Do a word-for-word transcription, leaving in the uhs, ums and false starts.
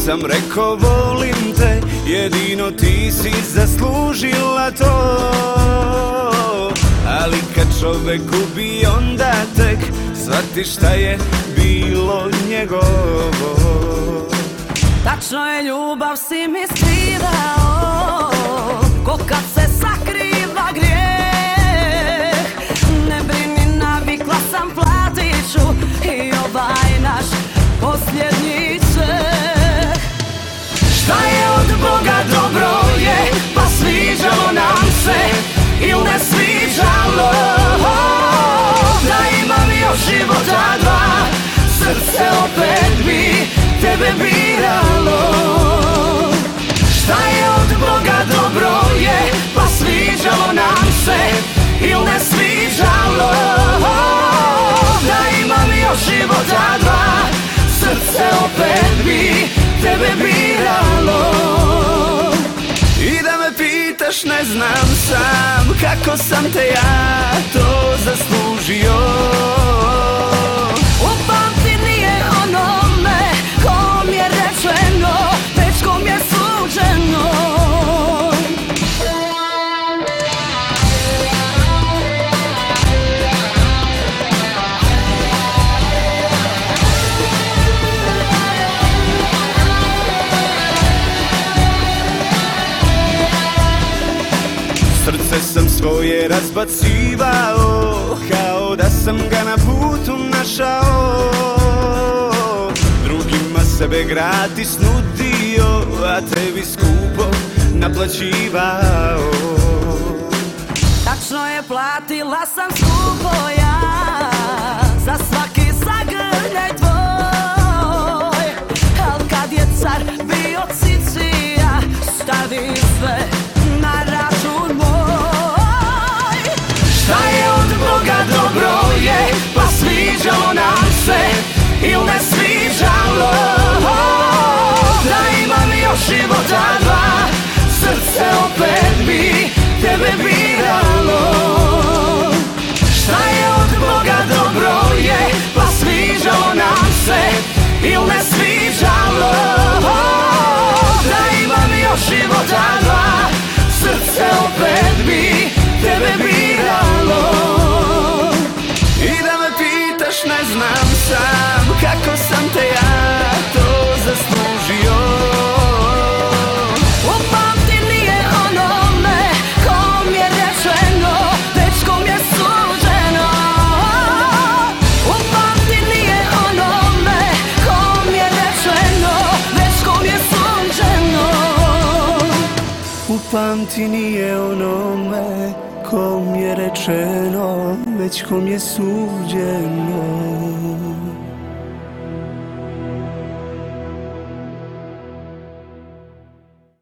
sam rekao volim te, jedino ti si zaslužila to. Ali kad čovek gubi onda tek shvati šta je bilo njegovo. Tačno je, ljubav si mi skrivao, ko kad se sakriva grijeh. Ne brini, navikla sam, platit ću i ovaj naš posljednji čeh. Šta je od Boga dobro je, pa sviđalo nam se ili ne sviđalo. Da imam još života dva, srce opet bi tebe biralo. Šta je od Boga dobro je, pa sviđalo nam se ili ne sviđalo. Da imam još života dva, srce opet bi tebe biralo. I da me pitaš ne znam sam kako sam te ja to zaslužio. Upamti, nije onome kom je rečeno, već kom je suđeno. Srce sam svoje razbacivao, kao da sam ga na putu našao. Drugima sebe gratis nudio, a tebi skupo naplaćivao. Tačno je, platila sam skupo ja za svaki zagrljaj tvoj. Al kad je car bio cicija, stavi sve na račun moj. Šta je od Boga dobro je, pa sviđalo nam se ili ne sviđalo. Da imam još života dva, srce opet bi tebe biralo. Šta je od Boga dobro je, pa sviđalo nam se ili ne sviđalo. Da imam još života dva, srce opet bi tebe biralo. I da me pitaš ne znam sam kako sam te ja to zaslužio. Upamti, nije onome kom je rečeno, već kom je suđeno. Upamti, nije onome kom je rečeno, već kom je suđeno. Upamti, nije onome kom je rečeno, već kom je suđeno.